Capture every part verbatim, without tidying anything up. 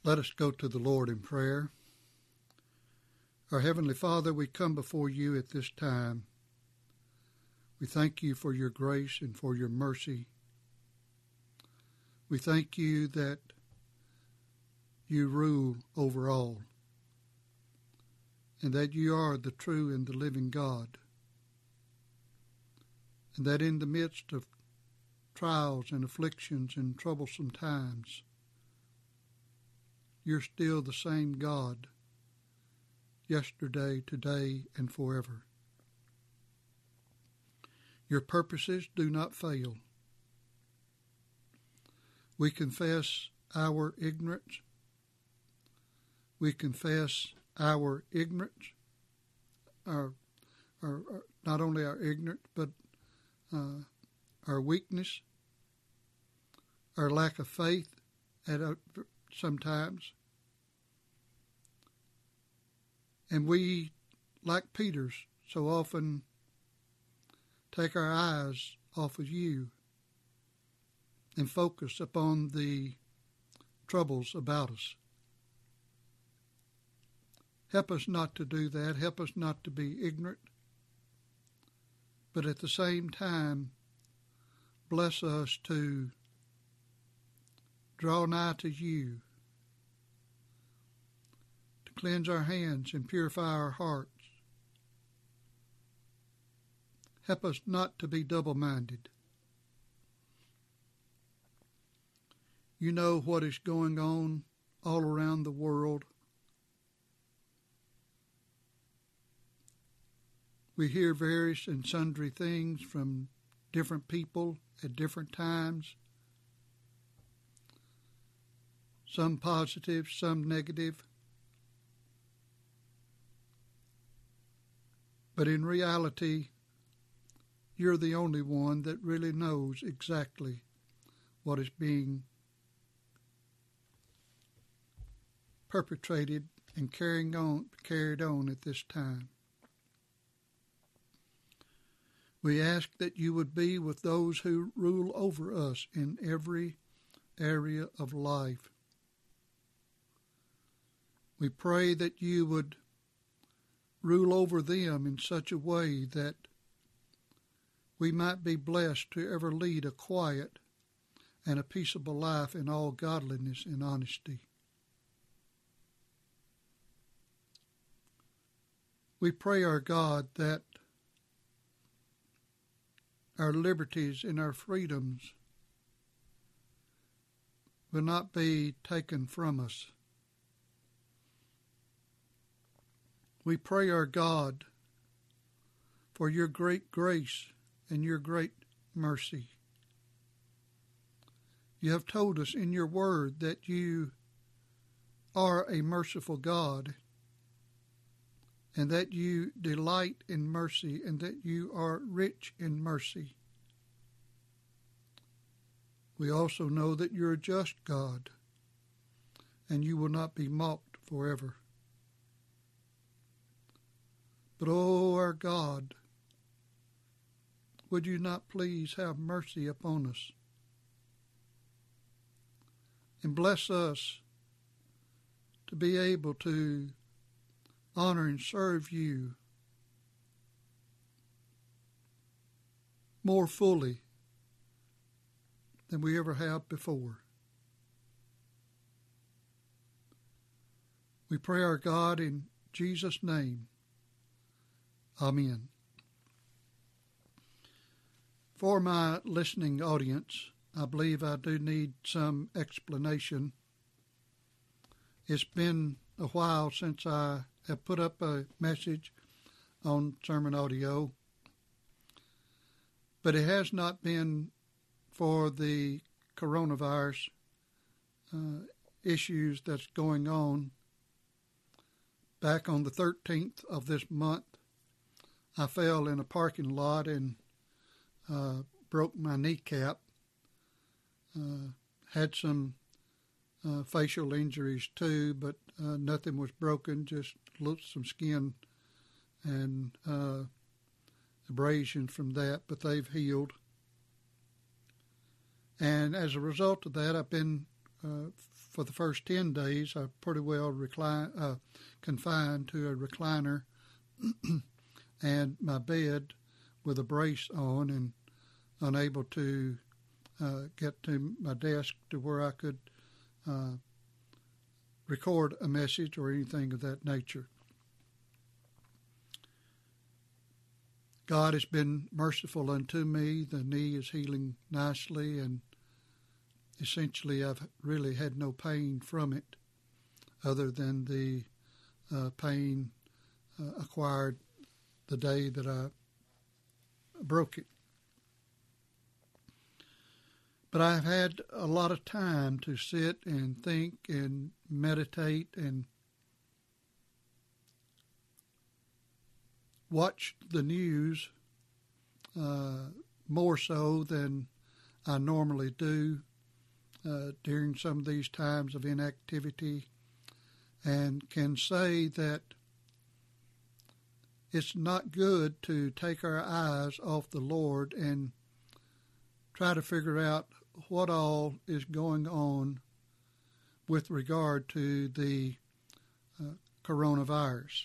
Let us go to the Lord in prayer. Our Heavenly Father, we come before you at this time. We thank you for your grace and for your mercy. We thank you that you rule over all, and that you are the true and the living God, and that in the midst of trials and afflictions and troublesome times, you're still the same God, yesterday, today, and forever. Your purposes do not fail. We confess our ignorance. We confess our ignorance, our, our, our not only our ignorance, but uh, our weakness, our lack of faith at a, sometimes. And we, like Peter's, so often take our eyes off of you and focus upon the troubles about us. Help us not to do that. Help us not to be ignorant. But at the same time, bless us to draw nigh to you, to cleanse our hands and purify our hearts. Help us not to be double-minded. You know what is going on all around the world. We hear various and sundry things from different people at different times. Some positive, some negative. But in reality, you're the only one that really knows exactly what is being perpetrated and carrying on, carried on at this time. We ask that you would be with those who rule over us in every area of life. We pray that you would rule over them in such a way that we might be blessed to ever lead a quiet and a peaceable life in all godliness and honesty. We pray, our God, that our liberties and our freedoms will not be taken from us. We pray, our God, for your great grace and your great mercy. You have told us in your word that you are a merciful God, and that you delight in mercy, and that you are rich in mercy. We also know that you're a just God, and you will not be mocked forever. But, oh, our God, would you not please have mercy upon us and bless us to be able to honor and serve you more fully than we ever have before. We pray, our God, in Jesus' name. Amen. For my listening audience, I believe I do need some explanation. It's been a while since I have put up a message on Sermon Audio, but it has not been for the coronavirus uh, issues that's going on. Back on the thirteenth of this month, I fell in a parking lot and uh, broke my kneecap. Uh, had some uh, facial injuries too, but uh, nothing was broken, just some skin and uh, abrasions from that, but they've healed. And as a result of that, I've been uh, for the first ten days, I pretty well recline, uh, confined to a recliner and my bed with a brace on and unable to uh, get to my desk to where I could uh, record a message or anything of that nature. God has been merciful unto me. The knee is healing nicely, and essentially I've really had no pain from it other than the uh, pain uh, acquired the day that I broke it. But I've had a lot of time to sit and think and meditate and watch the news uh, more so than I normally do uh, during some of these times of inactivity, and can say that it's not good to take our eyes off the Lord and try to figure out what all is going on with regard to the uh, coronavirus.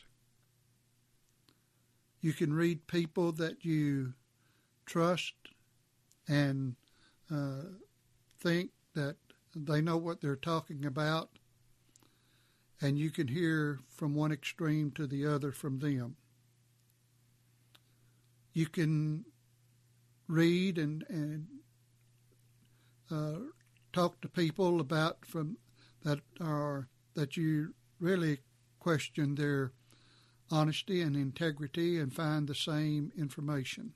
You can read people that you trust and uh, think that they know what they're talking about, and you can hear from one extreme to the other from them. You can read and, and uh, talk to people about from that are that you really question their honesty and integrity and find the same information.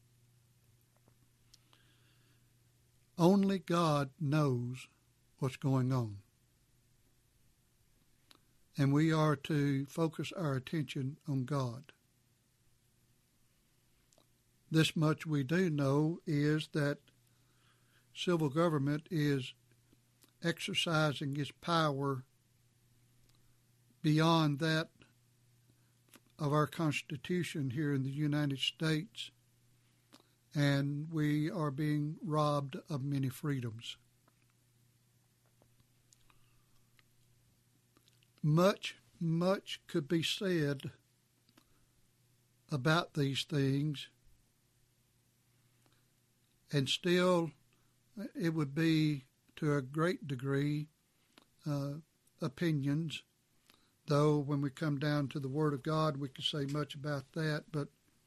Only God knows what's going on. And we are to focus our attention on God. This much we do know is that civil government is exercising its power beyond that of our Constitution here in the United States, and we are being robbed of many freedoms. Much, much could be said about these things, and still it would be to a great degree uh, opinions. Though when we come down to the Word of God, we can say much about that. But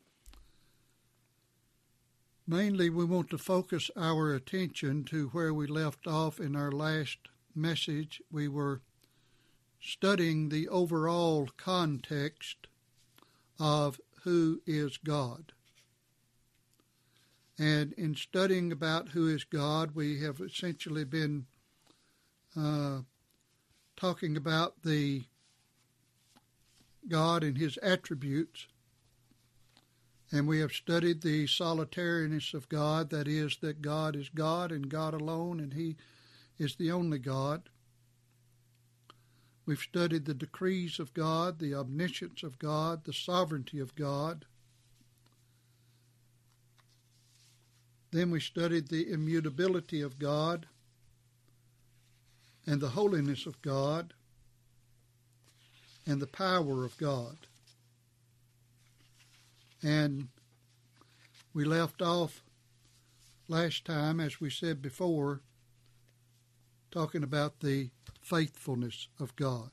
mainly we want to focus our attention to where we left off in our last message. We were studying the overall context of who is God. And in studying about who is God, we have essentially been uh, talking about the God and his attributes, and we have studied the solitariness of God, that is, that God is God and God alone, and he is the only God. We've studied the decrees of God, the omniscience of God, the sovereignty of God. Then we studied the immutability of God and the holiness of God and the power of God. And we left off last time, as we said before, talking about the faithfulness of God.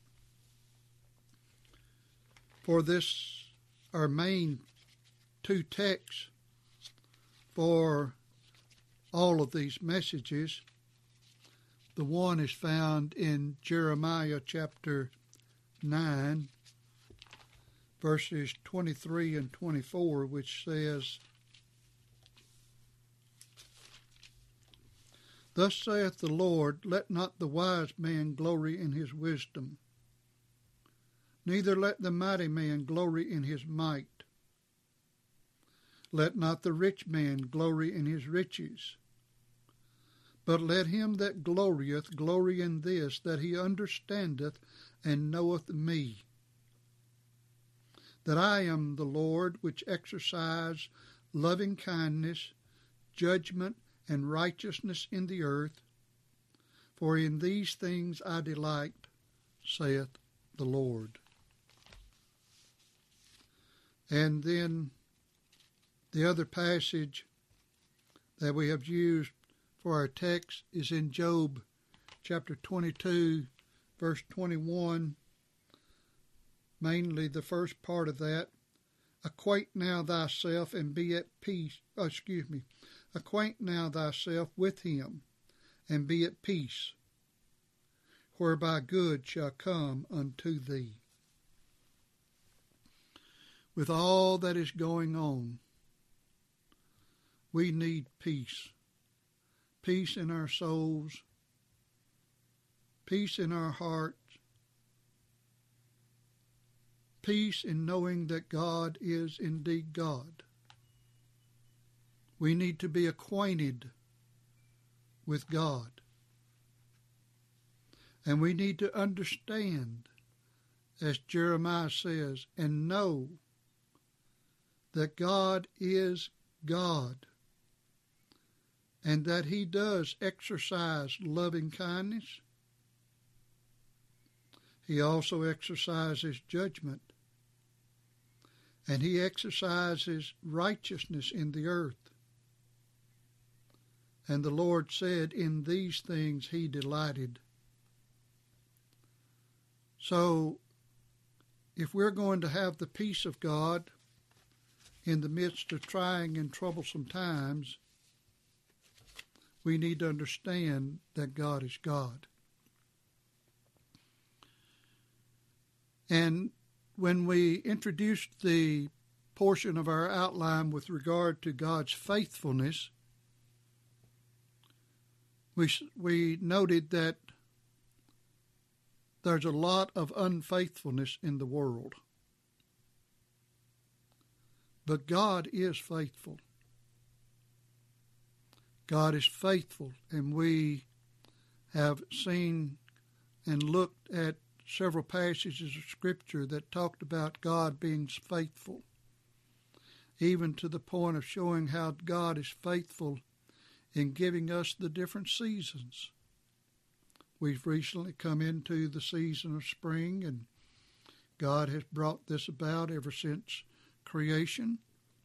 For this, our main two texts for all of these messages, the one is found in Jeremiah chapter nine, verses twenty-three and twenty-four, which says, "Thus saith the Lord, let not the wise man glory in his wisdom, neither let the mighty man glory in his might. Let not the rich man glory in his riches, but let him that glorieth glory in this, that he understandeth and knoweth me, that I am the Lord, which exercise loving kindness, judgment, and righteousness in the earth. For in these things I delight, saith the Lord. And then the other passage that we have used for our text is in Job chapter twenty-two, verse twenty-one, mainly the first part of that. Acquaint now thyself and be at peace, oh, excuse me, acquaint now thyself with him and be at peace, whereby good shall come unto thee. With all that is going on, we need peace. Peace in our souls, peace in our hearts, peace in knowing that God is indeed God. We need to be acquainted with God. And we need to understand, as Jeremiah says, and know that God is God, and that he does exercise loving kindness. He also exercises judgment, and he exercises righteousness in the earth. And the Lord said, in these things he delighted. So, if we're going to have the peace of God in the midst of trying and troublesome times, we need to understand that God is God. And when we introduced the portion of our outline with regard to God's faithfulness, we we noted that there's a lot of unfaithfulness in the world. But God is faithful. God is faithful, and we have seen and looked at several passages of Scripture that talked about God being faithful, even to the point of showing how God is faithful in giving us the different seasons. We've recently come into the season of spring, and God has brought this about ever since creation.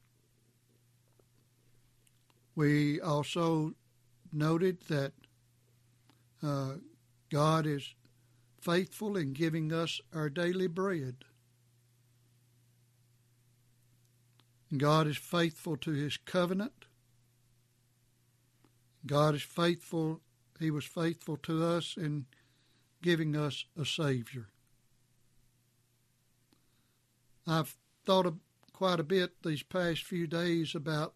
We also noted that uh, God is faithful in giving us our daily bread. God is faithful to his covenant. God is faithful. He was faithful to us in giving us a Savior. I've thought of quite a bit these past few days about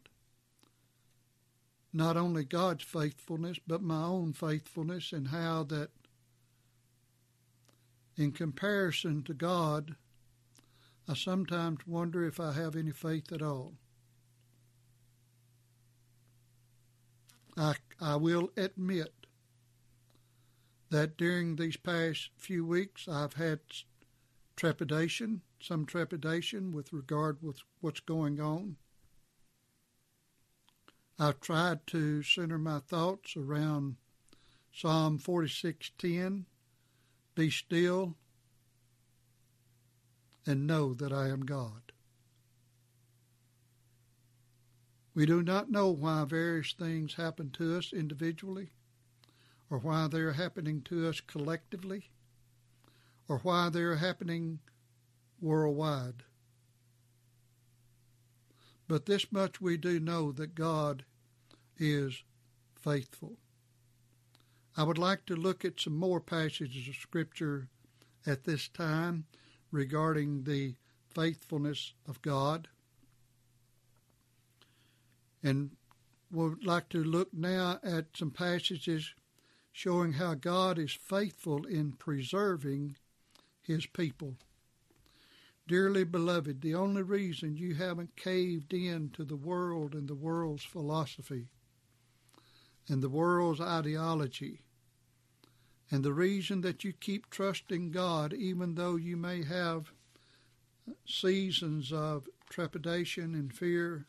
not only God's faithfulness, but my own faithfulness, and how that in comparison to God, I sometimes wonder if I have any faith at all. I, I will admit that during these past few weeks I've had trepidation, some trepidation with regard with what's going on. I've tried to center my thoughts around Psalm forty-six ten, be still and know that I am God. We do not know why various things happen to us individually, or why they are happening to us collectively, or why they are happening worldwide. But this much we do know, that God is faithful. I would like to look at some more passages of Scripture at this time regarding the faithfulness of God. And would like to look now at some passages showing how God is faithful in preserving his people. Dearly beloved, the only reason you haven't caved in to the world and the world's philosophy and the world's ideology, and the reason that you keep trusting God even though you may have seasons of trepidation and fear,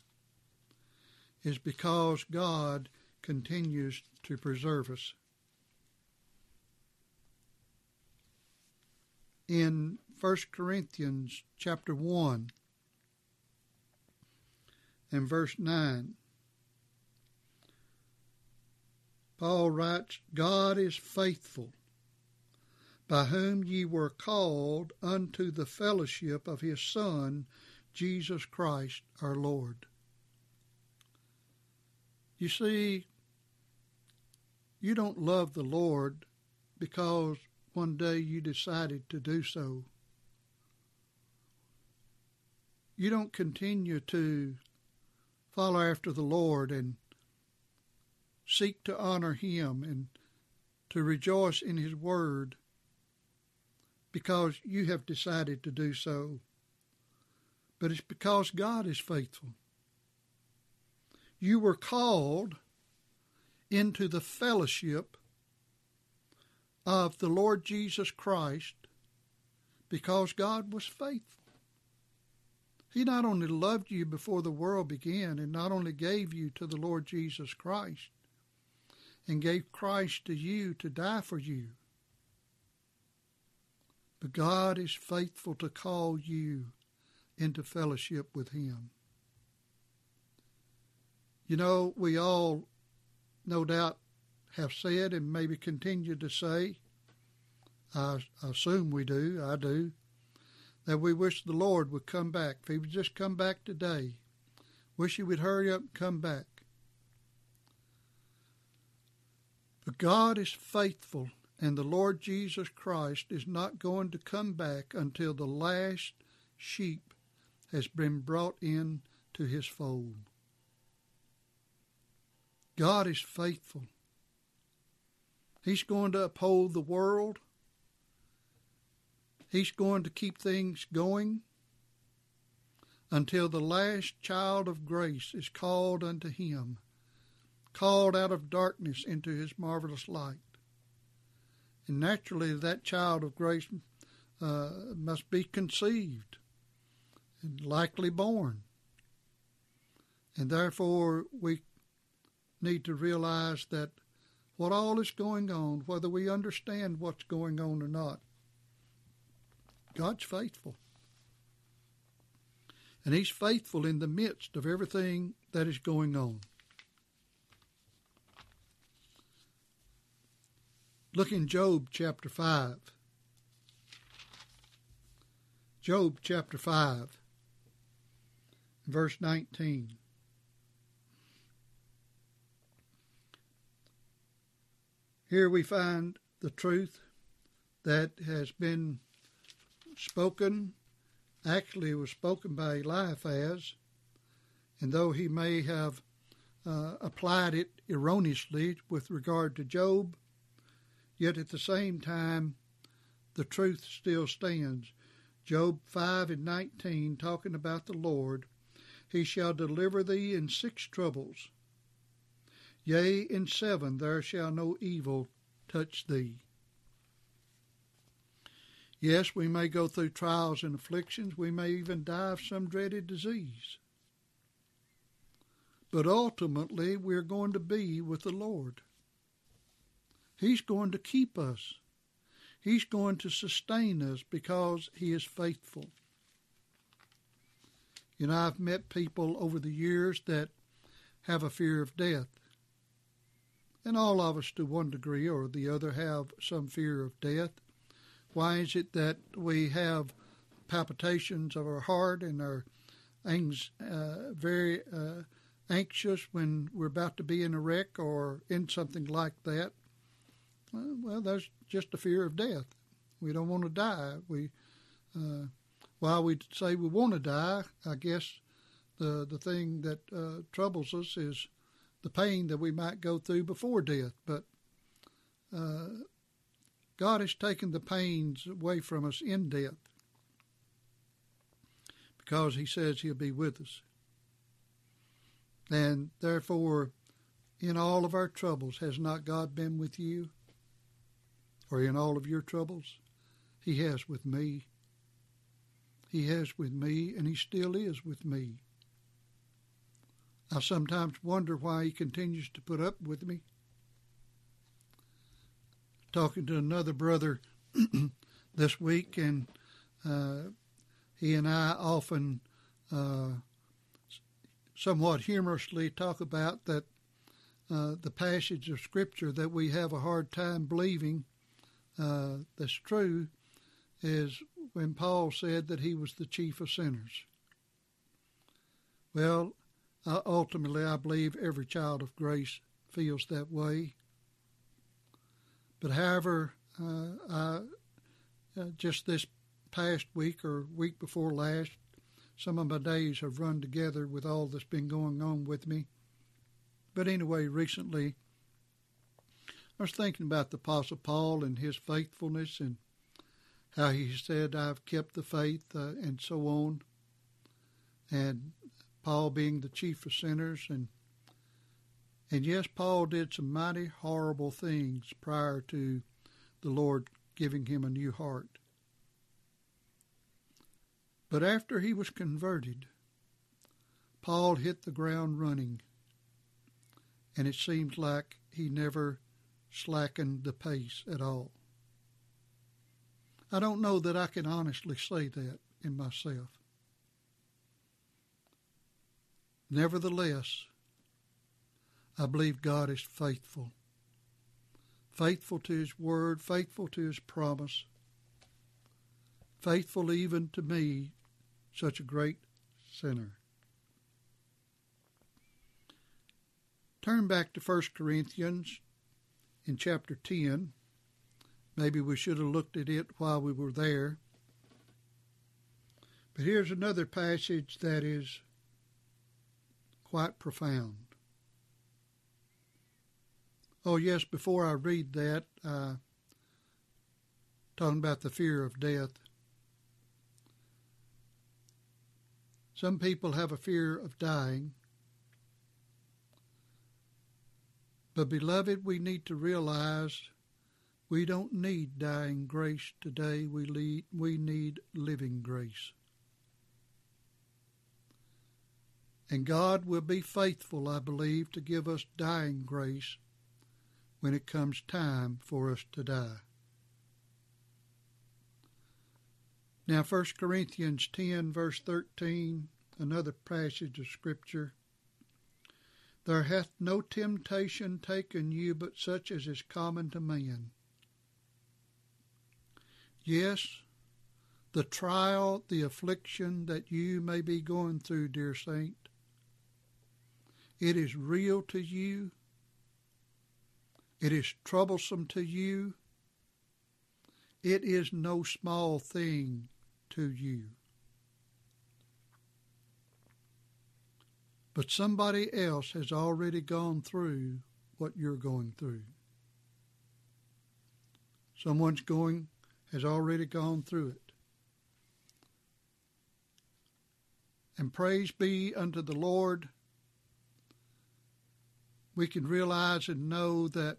is because God continues to preserve us. in First Corinthians chapter one and verse nine. Paul writes, God is faithful, by whom ye were called unto the fellowship of his Son, Jesus Christ our Lord. You see, you don't love the Lord because one day you decided to do so. You don't continue to follow after the Lord and seek to honor him and to rejoice in his word because you have decided to do so. But it's because God is faithful. You were called into the fellowship of the Lord Jesus Christ because God was faithful. He not only loved you before the world began and not only gave you to the Lord Jesus Christ and gave Christ to you to die for you, but God is faithful to call you into fellowship with him. You know, we all no doubt have said and maybe continue to say, I, I assume we do, I do, that we wish the Lord would come back. If he would just come back today, wish he would hurry up and come back. But God is faithful, and the Lord Jesus Christ is not going to come back until the last sheep has been brought in to his fold. God is faithful. He's going to uphold the world. He's going to keep things going until the last child of grace is called unto him, called out of darkness into his marvelous light. And naturally, that child of grace uh, must be conceived and likely born. And therefore, we need to realize that what all is going on, whether we understand what's going on or not, God's faithful. And he's faithful in the midst of everything that is going on. Look in Job chapter five. Job chapter five, verse nineteen. Here we find the truth that has been spoken. Actually, it was spoken by Eliphaz, and though he may have uh, applied it erroneously with regard to Job, yet at the same time, the truth still stands. Job five and nineteen, talking about the Lord, he shall deliver thee in six troubles. Yea, in seven there shall no evil touch thee. Yes, we may go through trials and afflictions. We may even die of some dreaded disease. But ultimately, we're going to be with the Lord. He's going to keep us. He's going to sustain us because he is faithful. You know, I've met people over the years that have a fear of death. And all of us, to one degree or the other, have some fear of death. Why is it that we have palpitations of our heart and are anx- uh, very uh, anxious when we're about to be in a wreck or in something like that? Well, well that's just a fear of death. We don't want to die. We, uh, while we say we want to die, I guess the the thing that uh, troubles us is the pain that we might go through before death. But uh, God has taken the pains away from us in death because he says he'll be with us. And therefore, in all of our troubles, has not God been with you? Or in all of your troubles? He has with me. He has with me, and he still is with me. I sometimes wonder why he continues to put up with me. Talking to another brother this week, and uh, he and I often uh, somewhat humorously talk about that uh, the passage of Scripture that we have a hard time believing uh, that's true is when Paul said that he was the chief of sinners. Well, uh, ultimately, I believe every child of grace feels that way. But however, uh, I, uh, just this past week or week before last, some of my days have run together with all that's been going on with me. But anyway, recently, I was thinking about the Apostle Paul and his faithfulness and how he said, I've kept the faith, uh, and so on. And Paul being the chief of sinners. And and yes, Paul did some mighty horrible things prior to the Lord giving him a new heart. But after he was converted, Paul hit the ground running. And it seems like he never slackened the pace at all. I don't know that I can honestly say that in myself. Nevertheless, I believe God is faithful. Faithful to His word, faithful to His promise, faithful even to me, such a great sinner. Turn back to First Corinthians in chapter ten. Maybe we should have looked at it while we were there. But here's another passage that is quite profound. Oh, yes, before I read that, uh, talking about the fear of death. Some people have a fear of dying. But, beloved, we need to realize we don't need dying grace today. We need, we need living grace. And God will be faithful, I believe, to give us dying grace when it comes time for us to die. Now, First Corinthians ten, verse thirteen, another passage of Scripture. There hath no temptation taken you but such as is common to man. Yes, the trial, the affliction that you may be going through, dear saint, it is real to you. It is troublesome to you. It is no small thing to you. But somebody else has already gone through what you're going through. Someone's going, has already gone through it. And praise be unto the Lord, we can realize and know that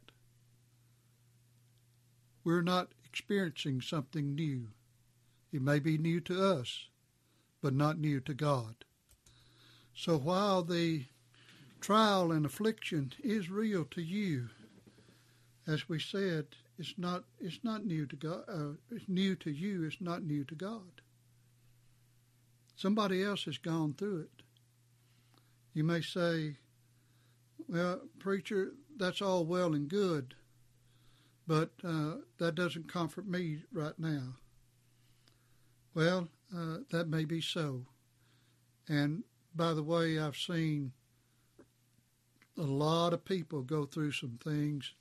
we're not experiencing something new. It may be new to us, but not new to God. So while the trial and affliction is real to you, as we said, it's not it's not new to God. Uh, it's new to you. It's not new to God. Somebody else has gone through it. You may say, "Well, preacher, that's all well and good, but uh, that doesn't comfort me right now." Well, uh, that may be so. And by the way, I've seen a lot of people go through some things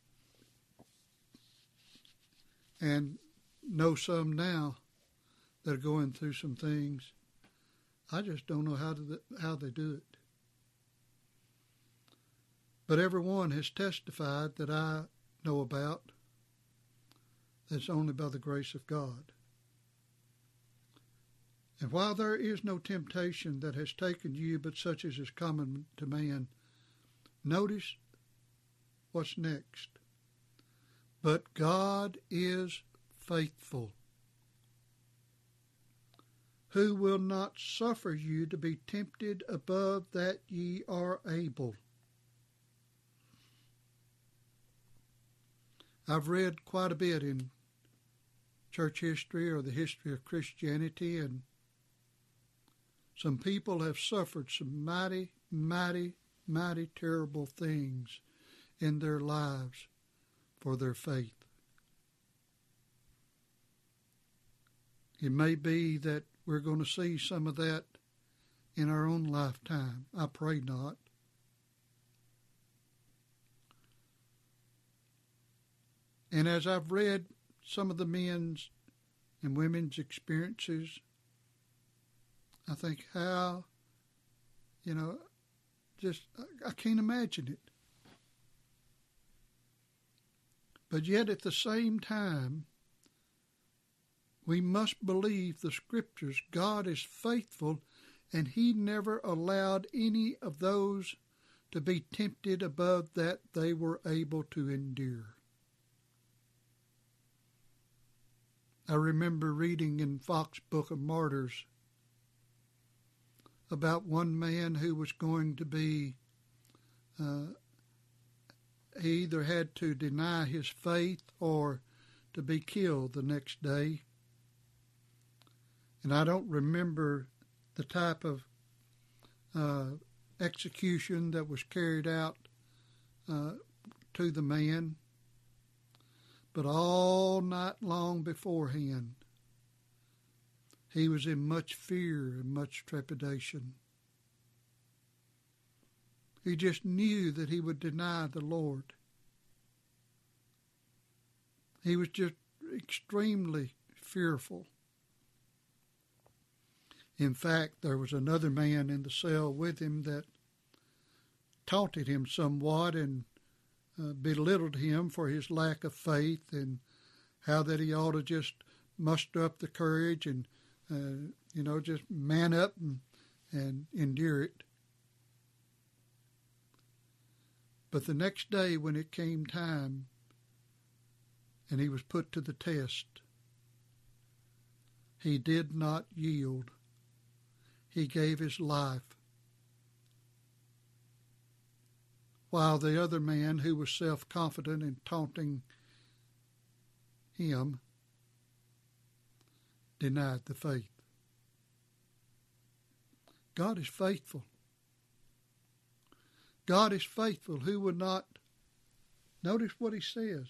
and know some now that are going through some things. I just don't know how to, how they do it. But everyone has testified that I know about that's only by the grace of God. And while there is no temptation that has taken you but such as is common to man, notice what's next. But God is faithful, who will not suffer you to be tempted above that ye are able. I've read quite a bit in church history or the history of Christianity, and some people have suffered some mighty, mighty, mighty terrible things in their lives for their faith. It may be that we're going to see some of that in our own lifetime. I pray not. And as I've read some of the men's and women's experiences, I think how, you know, just, I can't imagine it. But yet at the same time, we must believe the Scriptures. God is faithful, and He never allowed any of those to be tempted above that they were able to endure. I remember reading in Fox's Book of Martyrs about one man who was going to be, uh, he either had to deny his faith or to be killed the next day. And I don't remember the type of uh, execution that was carried out uh, to the man. But all night long beforehand, he was in much fear and much trepidation. He just knew that he would deny the Lord. He was just extremely fearful. In fact, there was another man in the cell with him that taunted him somewhat and uh, belittled him for his lack of faith and how that he ought to just muster up the courage and, uh, you know, just man up and, and endure it. But the next day when it came time and he was put to the test, he did not yield. He gave his life, while the other man, who was self-confident and taunting him, denied the faith. God is faithful. God is faithful, who would not, notice what he says,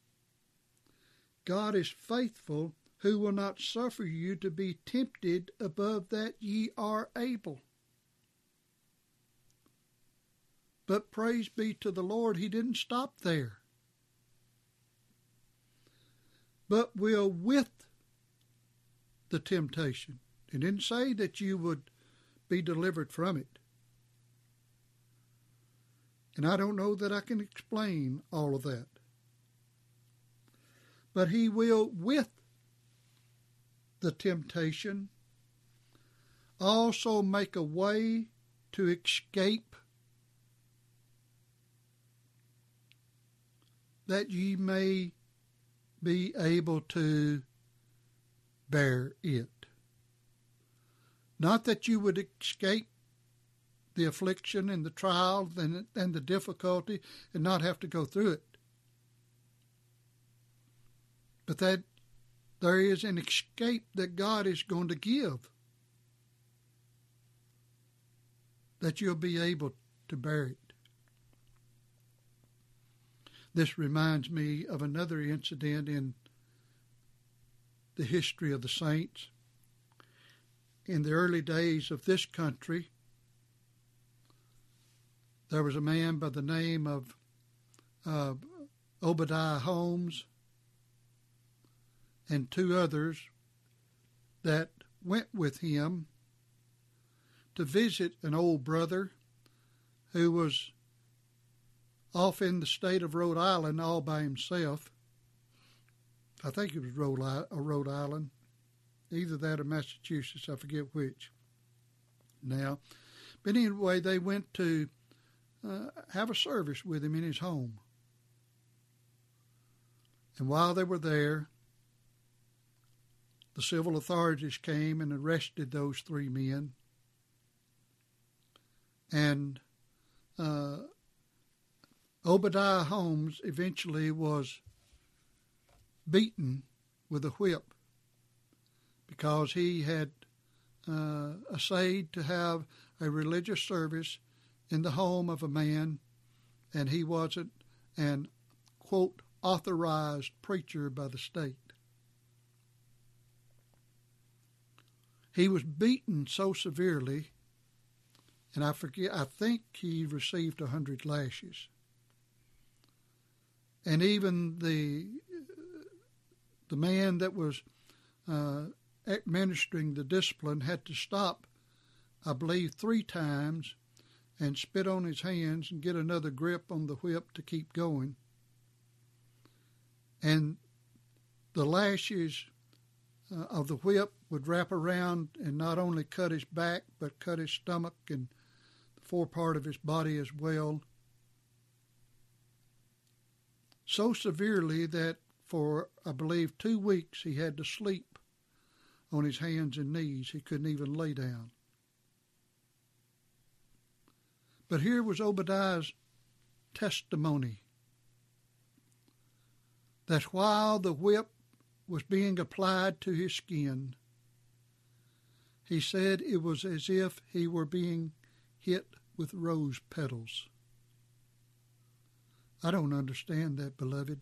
God is faithful, who will not suffer you to be tempted above that ye are able. But praise be to the Lord, he didn't stop there. But will with the temptation. He didn't say that you would be delivered from it. And I don't know that I can explain all of that. But he will with the temptation also make a way to escape, that ye may be able to bear it. Not that you would escape the affliction and the trial and, and the difficulty and not have to go through it, but that there is an escape that God is going to give, that you'll be able to bear it. This reminds me of another incident in the history of the saints. In the early days of this country, there was a man by the name of uh, Obadiah Holmes and two others that went with him to visit an old brother who was off in the state of Rhode Island all by himself. I think it was Rhode, Rhode Island, either that or Massachusetts, I forget which now. But anyway, they went to uh, have a service with him in his home. And while they were there, the civil authorities came and arrested those three men. And uh, Obadiah Holmes eventually was beaten with a whip because he had uh, essayed to have a religious service in the home of a man, and he wasn't an, quote, authorized preacher by the state. He was beaten so severely, and I forget, I think he received a hundred lashes. And even the the man that was uh, administering the discipline had to stop, I believe, three times and spit on his hands and get another grip on the whip to keep going. And the lashes uh, of the whip would wrap around and not only cut his back, but cut his stomach and the forepart of his body as well, so severely that for, I believe, two weeks he had to sleep on his hands and knees. He couldn't even lay down. But here was Obadiah's testimony that while the whip was being applied to his skin, he said it was as if he were being hit with rose petals. I don't understand that, beloved.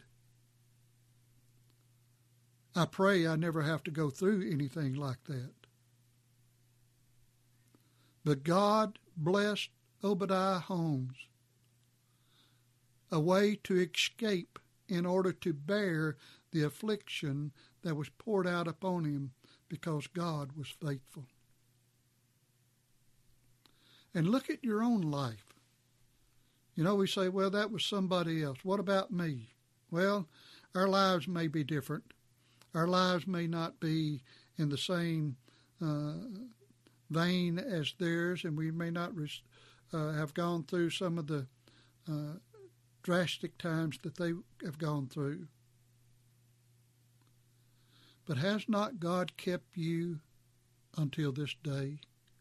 I pray I never have to go through anything like that. But God blessed Obadiah Holmes a way to escape in order to bear the affliction that was poured out upon him because God was faithful. And look at your own life. You know, we say, well, that was somebody else. What about me? Well, our lives may be different. Our lives may not be in the same uh, vein as theirs, and we may not res- uh, have gone through some of the uh, drastic times that they have gone through. But has not God kept you until this day?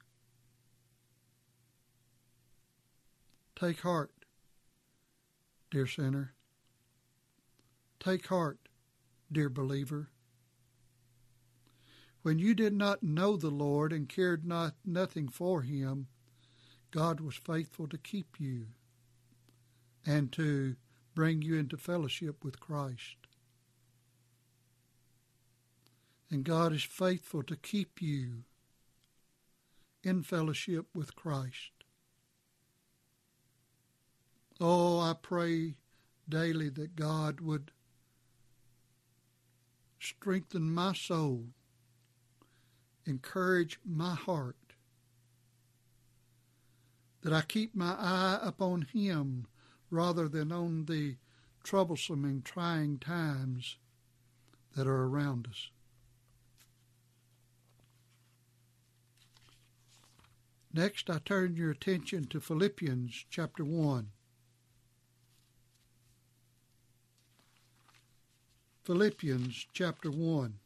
Take heart, dear sinner. Take heart, dear believer. When you did not know the Lord and cared not nothing for him, God was faithful to keep you and to bring you into fellowship with Christ. And God is faithful to keep you in fellowship with Christ. Oh, I pray daily that God would strengthen my soul, encourage my heart, that I keep my eye upon him rather than on the troublesome and trying times that are around us. Next, I turn your attention to Philippians chapter one. Philippians chapter one.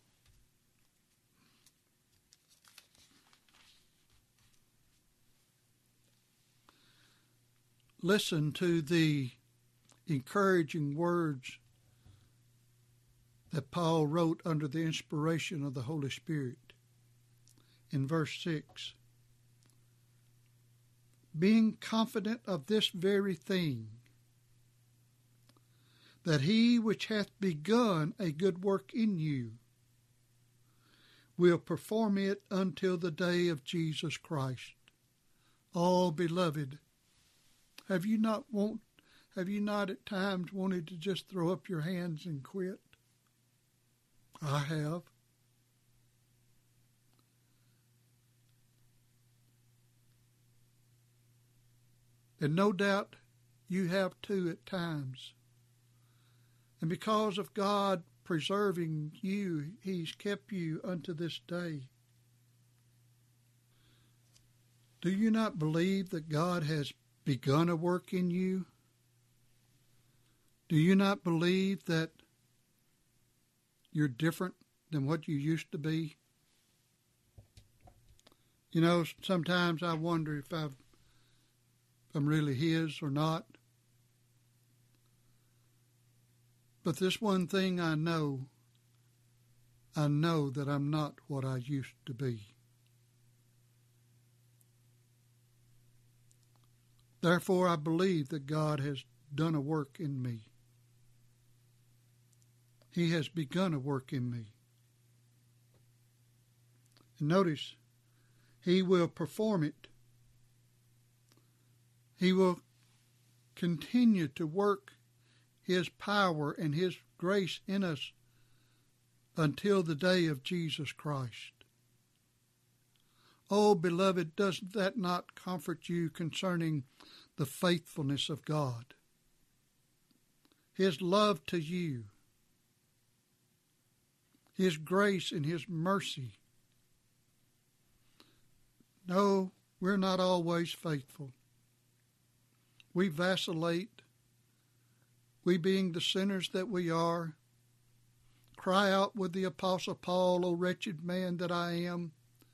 Listen to the encouraging words that Paul wrote under the inspiration of the Holy Spirit. In verse six, being confident of this very thing, that he which hath begun a good work in you will perform it until the day of Jesus Christ. Oh, beloved, have you not want, have you not at times wanted to just throw up your hands and quit? I have. And no doubt you have too at times. And because of God preserving you, he's kept you unto this day. Do you not believe that God has begun a work in you? Do you not believe that you're different than what you used to be? You know, sometimes I wonder if I've, if I'm really his or not. But this one thing I know, I know that I'm not what I used to be. Therefore, I believe that God has done a work in me. He has begun a work in me. And notice, He will perform it. He will continue to work His power and His grace in us until the day of Jesus Christ. Oh, beloved, does that not comfort you concerning the faithfulness of God? His love to you, His grace and His mercy. No, we're not always faithful. We vacillate. We, being the sinners that we are, cry out with the Apostle Paul, O wretched man that I am.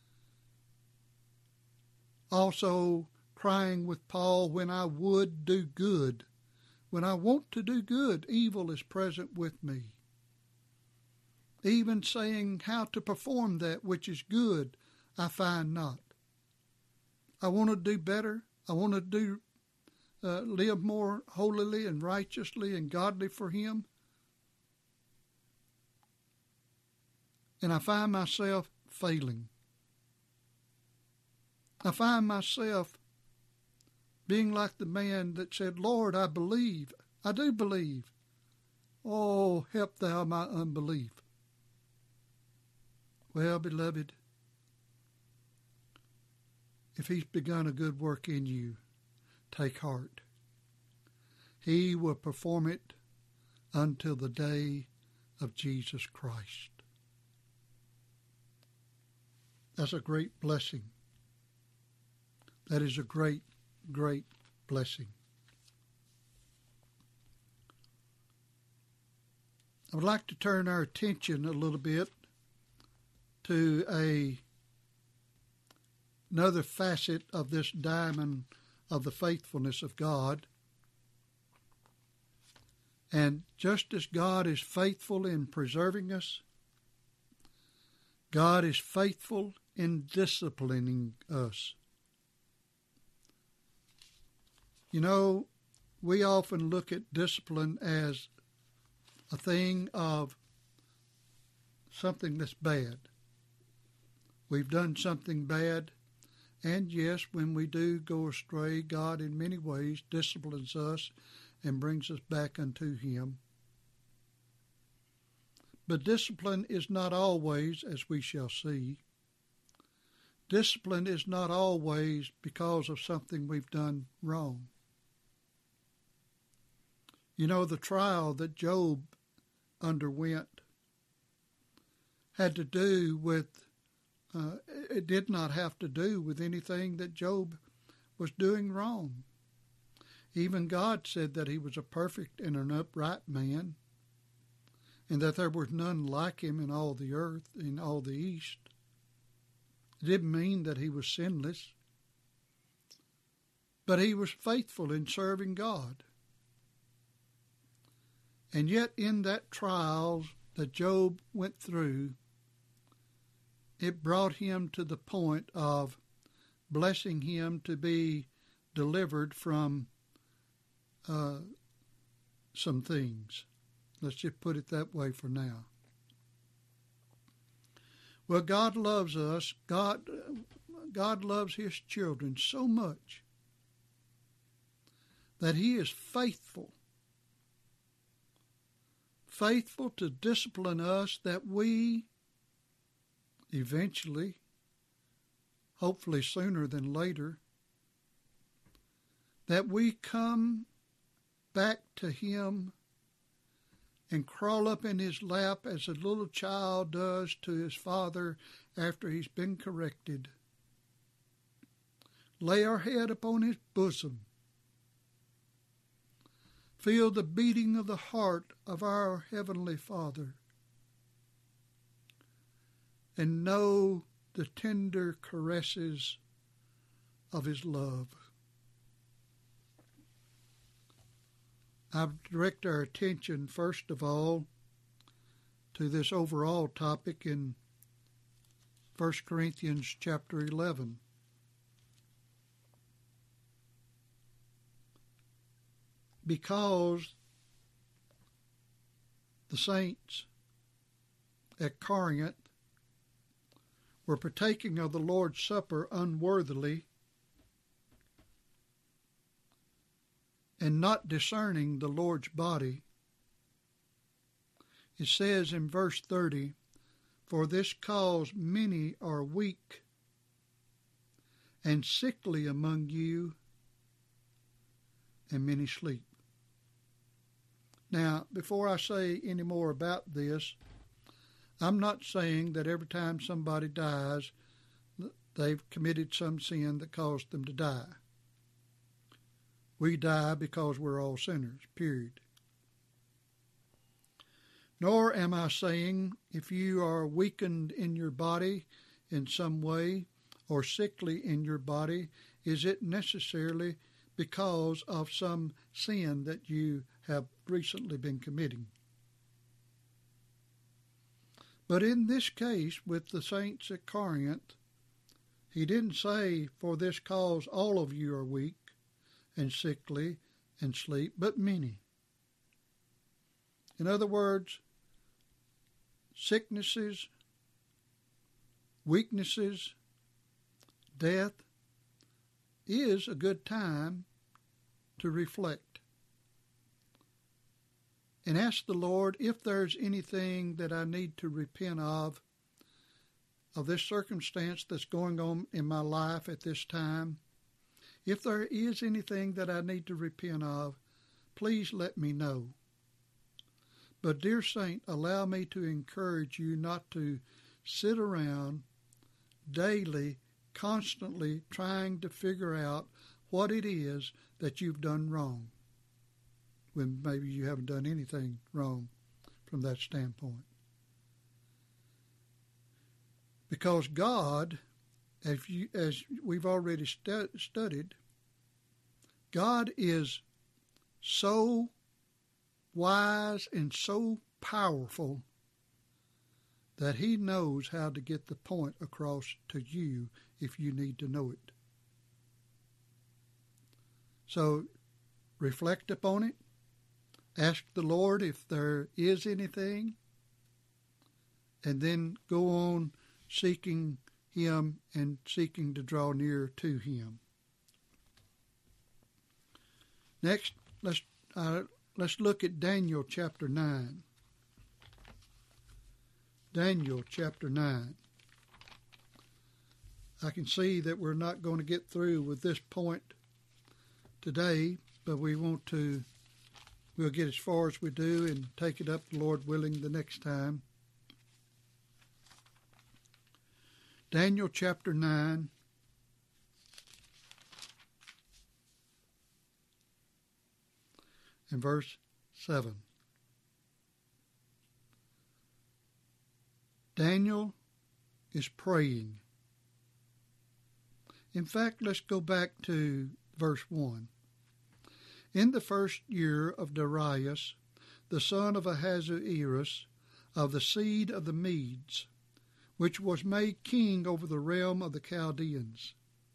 Also crying with Paul, when I would do good, when I want to do good, evil is present with me. Even saying how to perform that which is good, I find not. I want to do better. I want to do uh, live more holily and righteously and godly for Him. And I find myself failing. I find myself being like the man that said, Lord, I believe. I do believe. Oh, help thou my unbelief. Well, beloved, if He's begun a good work in you, take heart. He will perform it until the day of Jesus Christ. That's a great blessing. That is a great, great blessing. I would like to turn our attention a little bit to a another facet of this diamond of the faithfulness of God. And just as God is faithful in preserving us, God is faithful in disciplining us. You know, we often look at discipline as a thing of something that's bad. We've done something bad, and yes, when we do go astray, God in many ways disciplines us and brings us back unto Him. But discipline is not always, as we shall see, discipline is not always because of something we've done wrong. You know, the trial that Job underwent had to do with, uh, it did not have to do with anything that Job was doing wrong. Even God said that he was a perfect and an upright man, and that there was none like him in all the earth, in all the east. It didn't mean that he was sinless, but he was faithful in serving God. And yet in that trial that Job went through, it brought him to the point of blessing him to be delivered from uh, some things. Let's just put it that way for now. Well, God loves us. God, God loves His children so much that He is faithful faithful to discipline us, that we eventually, hopefully sooner than later, that we come back to Him and crawl up in His lap as a little child does to his father after he's been corrected. Lay our head upon His bosom. Feel the beating of the heart of our Heavenly Father, and know the tender caresses of His love. I direct our attention, first of all, to this overall topic in First Corinthians chapter eleven. Because the saints at Corinth were partaking of the Lord's Supper unworthily and not discerning the Lord's body, it says in verse thirty, "For this cause many are weak and sickly among you, and many sleep." Now, before I say any more about this, I'm not saying that every time somebody dies, they've committed some sin that caused them to die. We die because we're all sinners, period. Nor am I saying if you are weakened in your body in some way or sickly in your body, is it necessarily because of some sin that you have recently been committing. But in this case, with the saints at Corinth, he didn't say, "For this cause all of you are weak and sickly and sleep," but many. In other words, sicknesses, weaknesses, death is a good time to reflect and ask the Lord if there's anything that I need to repent of, of this circumstance that's going on in my life at this time. If there is anything that I need to repent of, please let me know. But dear saint, allow me to encourage you not to sit around daily, constantly trying to figure out what it is that you've done wrong, when maybe you haven't done anything wrong from that standpoint. Because God, as, you, as we've already stu- studied, God is so wise and so powerful that he knows how to get the point across to you if you need to know it. So reflect upon it. Ask the Lord if there is anything, and then go on seeking him and seeking to draw near to him. Next, let's uh, let's look at Daniel chapter nine. Daniel chapter nine. I can see that we're not going to get through with this point today, but we want to, we'll get as far as we do and take it up, Lord willing, the next time. Daniel chapter nine. And verse seven. Daniel is praying. In fact, let's go back to verse one. In the first year of Darius, the son of Ahasuerus, of the seed of the Medes, which was made king over the realm of the Chaldeans.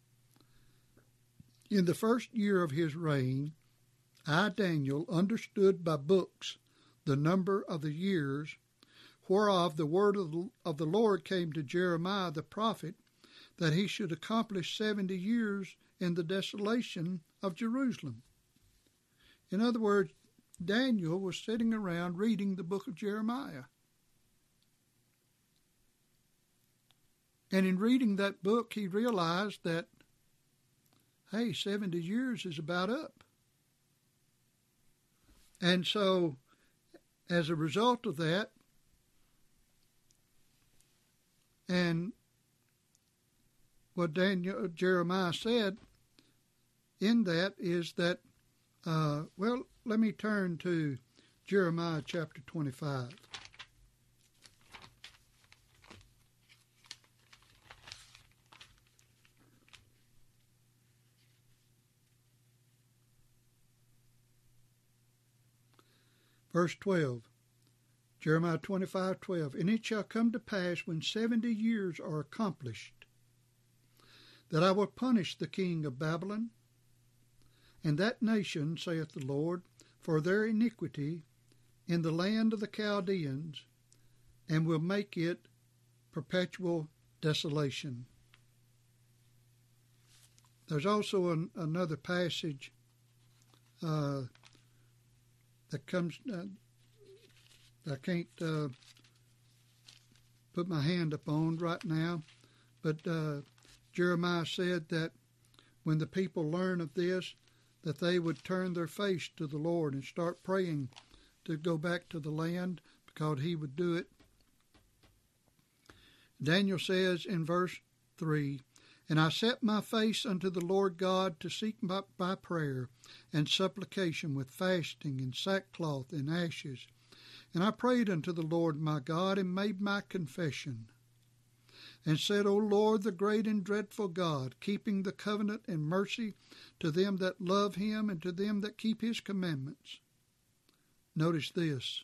In the first year of his reign, I, Daniel, understood by books the number of the years, whereof the word of the, of the Lord came to Jeremiah the prophet, that he should accomplish seventy years in the desolation of Jerusalem. In other words, Daniel was sitting around reading the book of Jeremiah. And in reading that book, he realized that, hey, seventy years is about up. And so, as a result of that, and what Daniel, Jeremiah said in that is that, uh, well, let me turn to Jeremiah chapter twenty-five. Verse twelve, Jeremiah twenty-five twelve. And it shall come to pass when seventy years are accomplished, that I will punish the king of Babylon and that nation, saith the Lord, for their iniquity in the land of the Chaldeans, and will make it perpetual desolation. There's also an, another passage uh, that comes, uh, I can't uh, put my hand upon right now, but uh, Jeremiah said that when the people learn of this, that they would turn their face to the Lord and start praying to go back to the land, because he would do it. Daniel says in verse three, And I set my face unto the Lord God to seek by, by prayer and supplication with fasting and sackcloth and ashes. And I prayed unto the Lord my God and made my confession, and said, O Lord, the great and dreadful God, keeping the covenant and mercy to them that love him and to them that keep his commandments. Notice this.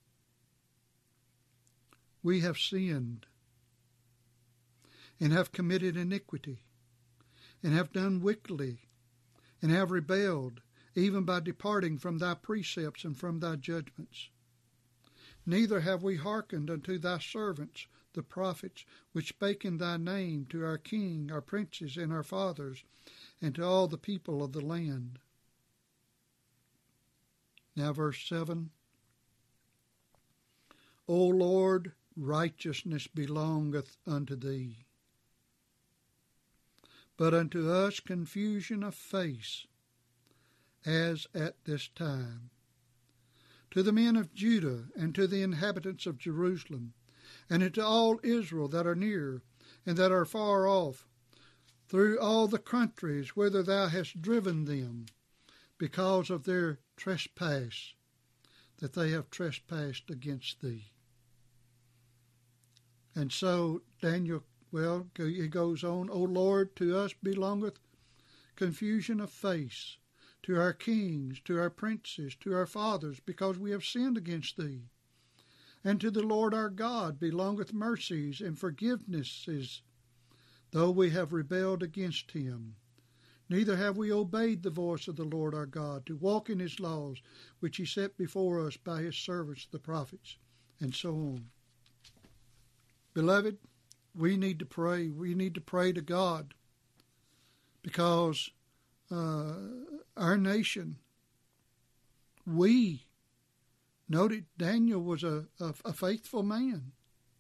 We have sinned and have committed iniquity and have done wickedly and have rebelled, even by departing from thy precepts and from thy judgments. Neither have we hearkened unto thy servants, the prophets, which spake in thy name to our king, our princes, and our fathers, and to all the people of the land. Now verse seven. O Lord, righteousness belongeth unto thee, but unto us confusion of face, as at this time. To the men of Judah, and to the inhabitants of Jerusalem, and unto all Israel that are near, and that are far off, through all the countries whither thou hast driven them, because of their trespass, that they have trespassed against thee. And so Daniel, well, he goes on, O Lord, to us belongeth confusion of face, to our kings, to our princes, to our fathers, because we have sinned against thee. And to the Lord our God belongeth mercies and forgivenesses, though we have rebelled against him. Neither have we obeyed the voice of the Lord our God, to walk in his laws, which he set before us by his servants the prophets, and so on. Beloved, we need to pray. We need to pray to God, because uh, our nation, we, noted Daniel was a, a, a faithful man.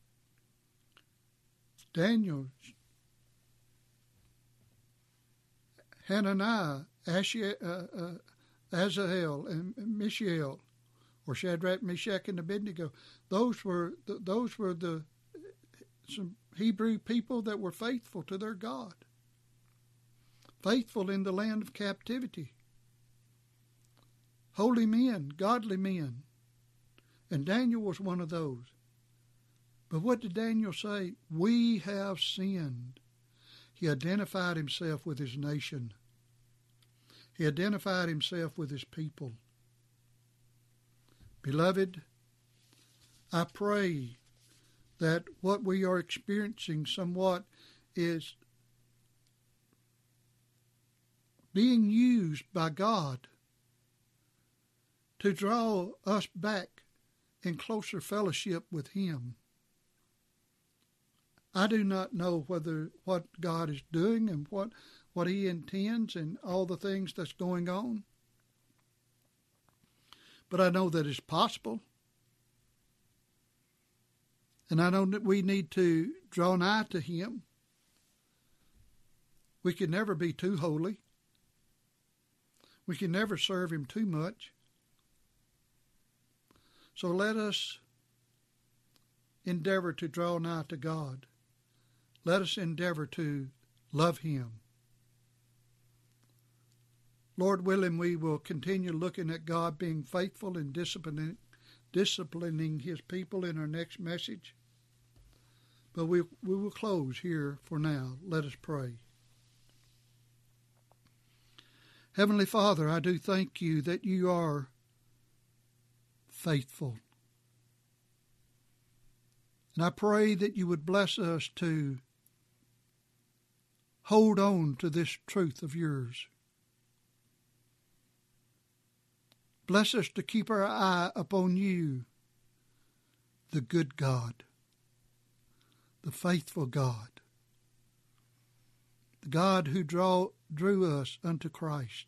Daniel, Hananiah, Ashia, uh, uh, Azazel, and Mishael, or Shadrach, Meshach, and Abednego, those were the, those were the some Hebrew people that were faithful to their God, faithful in the land of captivity, holy men, godly men, and Daniel was one of those. But what did Daniel say? We have sinned. He identified himself with his nation. He identified himself with his people. Beloved, I pray that what we are experiencing somewhat is being used by God to draw us back in closer fellowship with him. I do not know whether what God is doing and what, what he intends and all the things that's going on, but I know that it's possible. And I know that we need to draw nigh to him. We can never be too holy. We can never serve him too much. So let us endeavor to draw nigh to God. Let us endeavor to love him. Lord willing, we will continue looking at God being faithful and disciplining, disciplining his people in our next message. But we, we will close here for now. Let us pray. Heavenly Father, I do thank you that you are faithful. And I pray that you would bless us to hold on to this truth of yours. Bless us to keep our eye upon you, the good God, the faithful God, the God who draw, drew us unto Christ,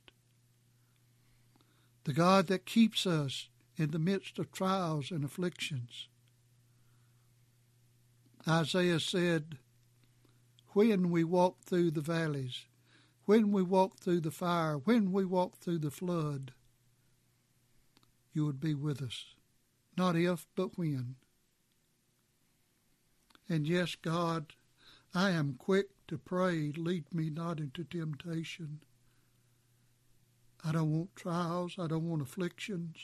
the God that keeps us in the midst of trials and afflictions. Isaiah said, when we walk through the valleys, when we walk through the fire, when we walk through the flood, you would be with us. Not if, but when. And yes, God, I am quick to pray, lead me not into temptation. I don't want trials. I don't want afflictions.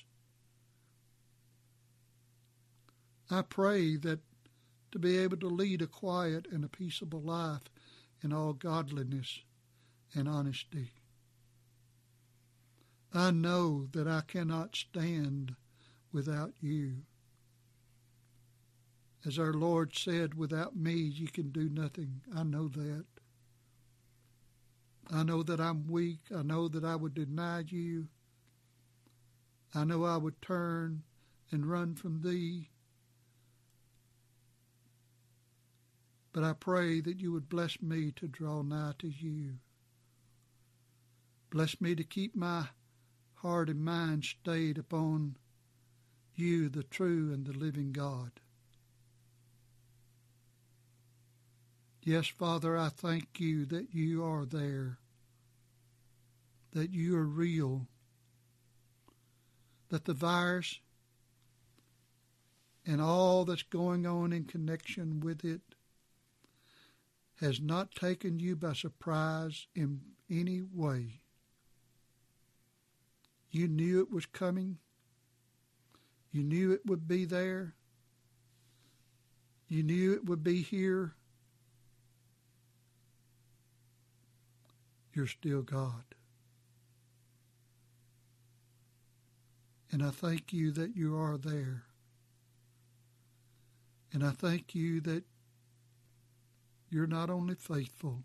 I pray that to be able to lead a quiet and a peaceable life in all godliness and honesty. I know that I cannot stand without you. As our Lord said, without me you can do nothing. I know that. I know that I'm weak. I know that I would deny you. I know I would turn and run from thee. But I pray that you would bless me to draw nigh to you. Bless me to keep my heart and mind stayed upon you, the true and the living God. Yes, Father, I thank you that you are there, that you are real, that the virus and all that's going on in connection with it has not taken you by surprise in any way. You knew it was coming. You knew it would be there. You knew it would be here. You're still God. And I thank you that you are there. And I thank you that you're not only faithful,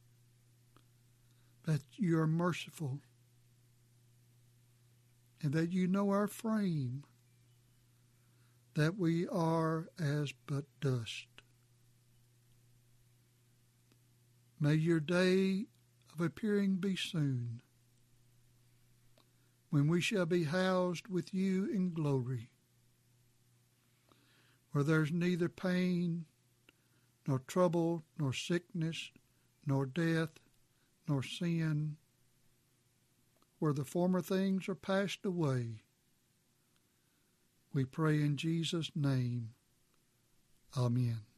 but you are merciful, and that you know our frame, that we are as but dust. May your day of appearing be soon, when we shall be housed with you in glory, where there's neither pain, nor trouble, nor sickness, nor death, nor sin, where the former things are passed away. We pray in Jesus' name. Amen.